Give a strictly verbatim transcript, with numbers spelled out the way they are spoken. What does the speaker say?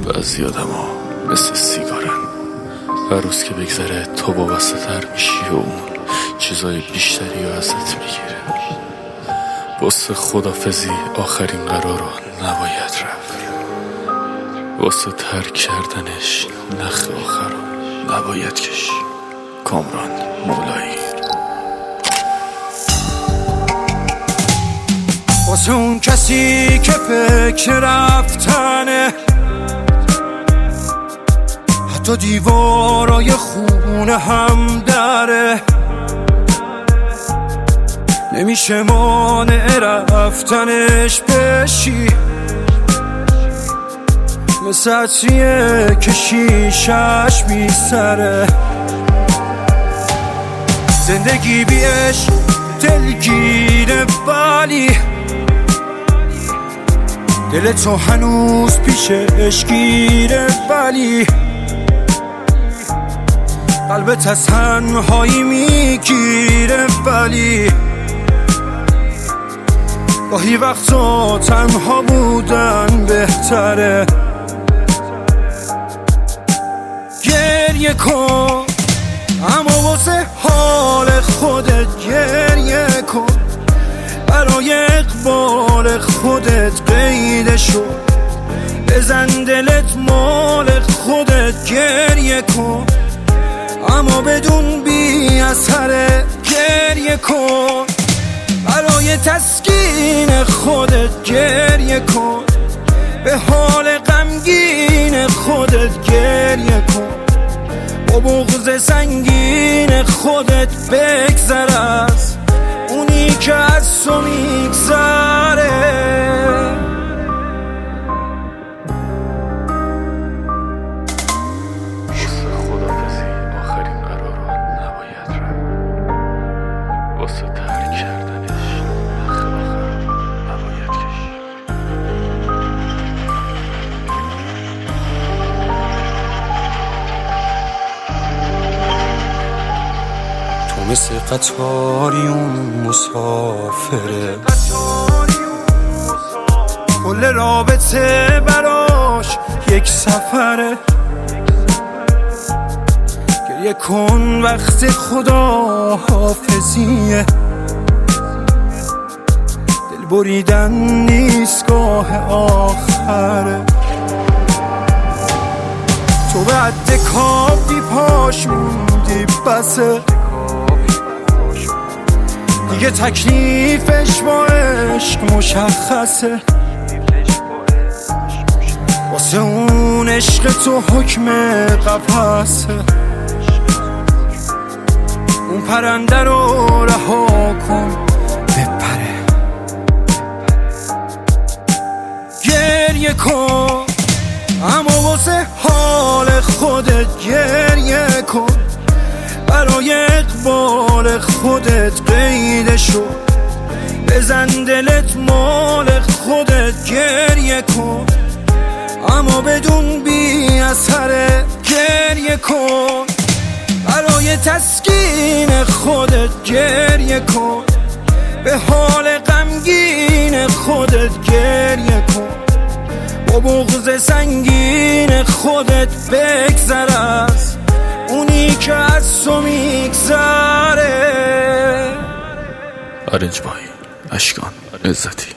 بعضی آدم ها مثل سیگارن، هر روز که بگذره تو وابسته تر میشی و اون چیزای بیشتری رو ازت میگیره. واسه خدافزی آخرین قرار رو نباید رفت، واسه ترک کردنش نخ آخر رو نباید کشی. کامران مولایی. واسه اون کسی که فکر رفتنه، حتی دیوارای خونه هم داره، نمیشه مانع رفتنش بشی، مثل عطریه که شیشش میسره. زندگی بیش دلگیره ولی دل تو هنوز پیشش گیره، ولی قلبت از تنهایی میگیره، ولی گاهی وقتا تنها بودن بهتره. گریه کن اما واسه حال خودت گریه کن، برای اقبال خودت قیده شو، بزن دلت مال خودت گریه کن، اما بدون بی اثره. گریه کن برای تسکین خودت گریه کن، به حال غمگین خودت گریه کن، با بغض سنگین خودت بگذر از اونی که از تو میگذره. مثل قطاری اون مسافره، کل رابطه براش یک سفره. گریه کن وقت خدا حافظیه، دل بریدن نیست گاه آخره. تو به عد کافی پاش موندی بسه، دیگه تکلیفش با عشق مشخصه. واسه اون عشق تو حکم قفسه، اون پرنده رو رها کن بپره. گریه کن اما واسه حال خودت گریه کن، برای اقبال خودت قیده شو، بزن دلت مال خودت گریه کن، اما بدون بی اثره. گریه کن برای تسکین خودت گریه کن، به حال غمگین خودت گریه کن، با بغض سنگین خودت بگذر از اونی که از تو میگذره. آرنج بای اشکان عزتی.